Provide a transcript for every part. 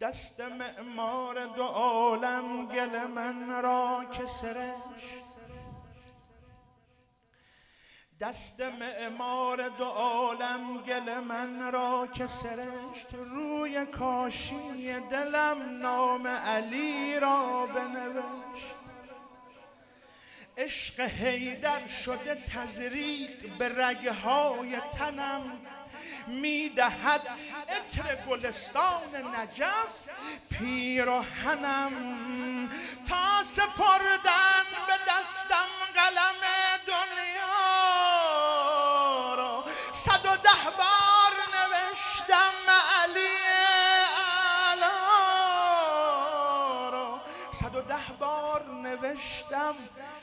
دست معمار دو عالم گل من را که سرشت، دست معمار دو عالم گل من را که سرشت، روی کاشی دلم نام علی را بنوشت. عشق حیدر شده تزریق به رگهای تنم، میدهد عطر گلستان نجف پیراهنم. تا سپردن به دستم قلم دنیا را، 110 بار نوشتم علی اعلی را، 110 بار نوشتم.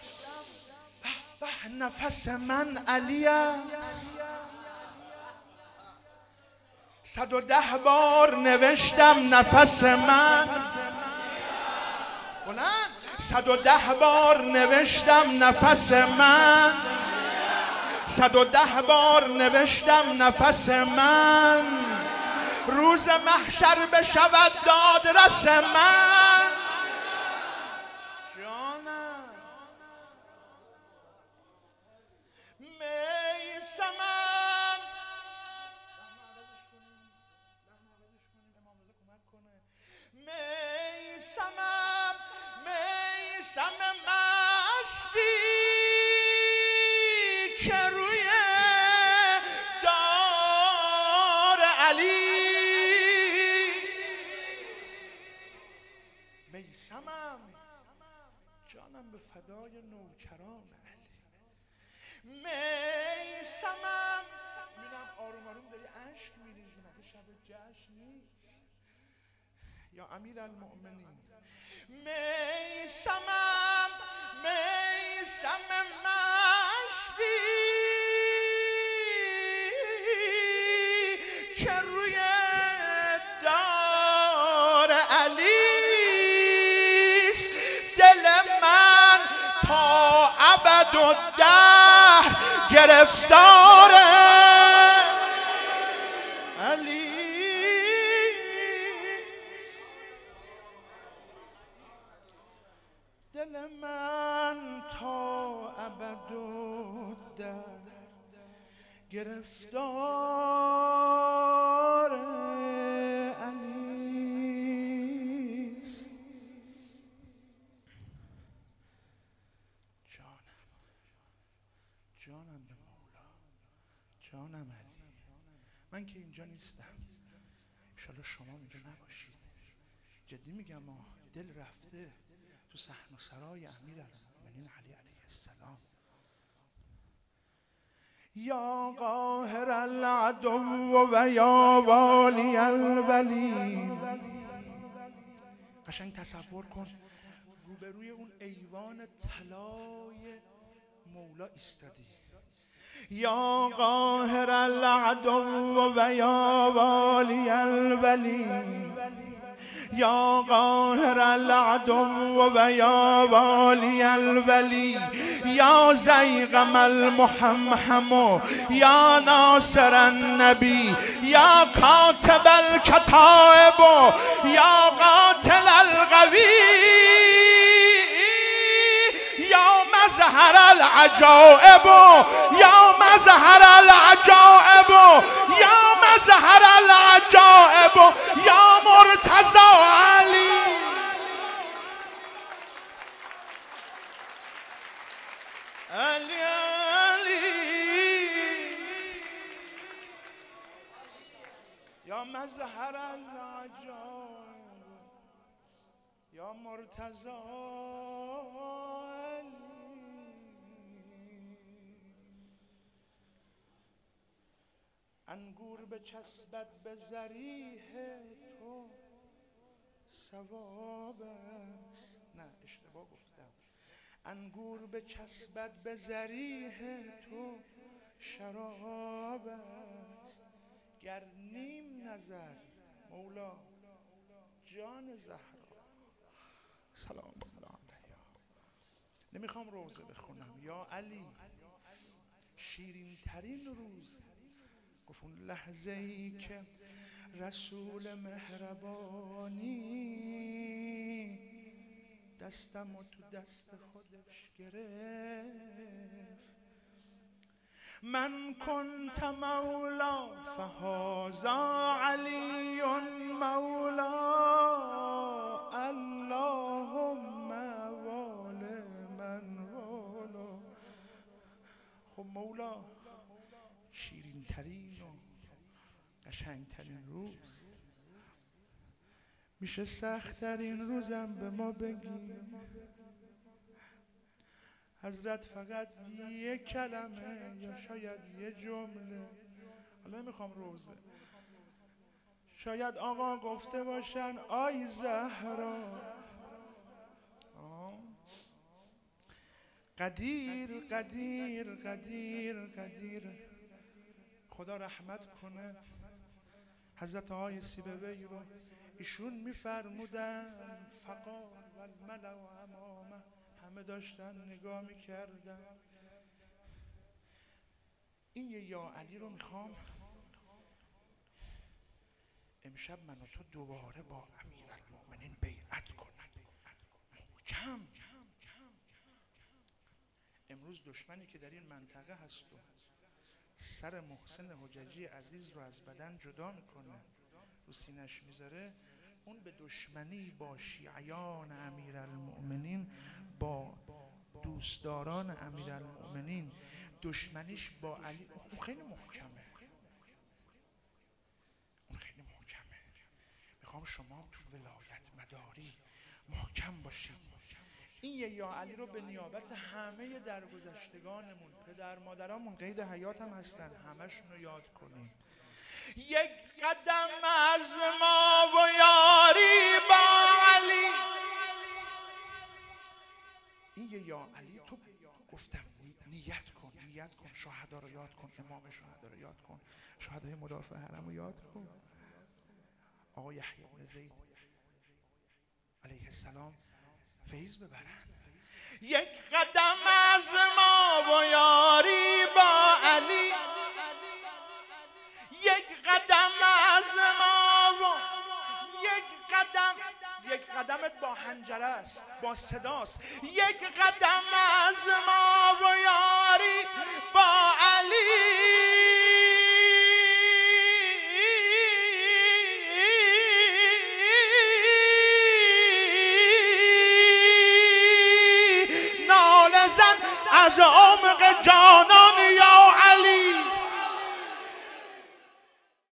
به نفس من علی است، 110 بار نوشتم نفس من بلند، 110 بار نوشتم نفس من، 110 بار نوشتم نفس من. روز محشر بشود دادرس من. جانم میسمم، میسمم، میسم مستی که روی دار علی. میسمم جانم به فدای نوکران علی. میسمم میرم آروم آروم داری اشک میریزی، مگه شب جشن نیست یا امیر المؤمنین؟ میسمم، میسم مستی که روی دار علیست. دل من تا ابدالدهر گرفتار علی. دل من تا ابدالدهر گرفتار علیست. جانم به مولا، جانم علی. من که اینجا نیستم، انشالله شما اینجا نباشید. جدی میگم دل رفته تو صحن و سرای امیرالمؤمنین علی علیه السلام. یا قاهر العدو و یا والی الولی. قشنگ تصور کن روبروی اون ایوان طلای مولا ایستادی. یا قاهر العدو و یا والی الولی، یا قاهر العدو و یا والی الولی، یا زیغم المحمحم یا ناصر النبی، یا کاتب الکتائب یا قاتل القوی، یا مظهر العجائب یا مظهر العجائب یا مظهر العجائب یا مرتضی علی. علی علی یا مظهر العجائب یا مرتضی علی. انگور بچسبد به ذریح تو ثواب است. نه اشتباه گفتم. انگور بچسبد به ذریح تو شراب است. گر نیم نظر مولا جان زهرا سلام الله علیها. نمیخوام روزه بخونم. یا علی شیرین ترین روز گفت اون لحظه ای که رسول مهربان عثمانی دستم و تو دست خودش گرفت. من کنت مولا فهذا علی مولا اللهم وال من والا. خب مولا شیرین ترین و قشنگ ترین روز میشه سخت ترین روزم به ما بگی. حضرت فقط یک کلمه یا شاید یه جمله، حالا نمیخوام روزه، شاید آقا گفته باشن آی زهرا قدیر قدیر قدیر قدیر. خدا رحمت کنه حضرت آقای سیبوی رو. ایشون میفرمودن فقال و الملأ امامه، همه داشتن نگاه میکردن. این یه یا علی رو میخوام امشب من و تو دوباره با امیرالمؤمنین بیعت کنن محکم. امروز دشمنی که در این منطقه هست و سر محسن حججی عزیز رو از بدن جدا میکنه رو سینش میذاره، اون به دشمنی با شیعیان امیرالمؤمنین، با دوستداران امیرالمؤمنین، دشمنیش با علی، اون خیلی محکمه، اون خیلی محکمه. میخوام شما تو ولایت مداری محکم باشید. این یه یا علی رو به نیابت همه درگذشتگانمون، پدر مادرامون قید حیات هم هستن، همشون رو یاد کنیم. یک قدم از ما و یاری با علی. این یه یا علی تو گفتم نیت کن، نیت کن، شهدا رو یاد کن، امام شهدا رو یاد کن، شهدای مدافع حرم رو یاد کن. آقا یحیی بن زید علیه السلام فیض ببرن. یک قدم از ما و یاری با علی، یک قدم از ما و یک قدمت با حنجره است، با صداست. یک قدم از ما و یاری با علی.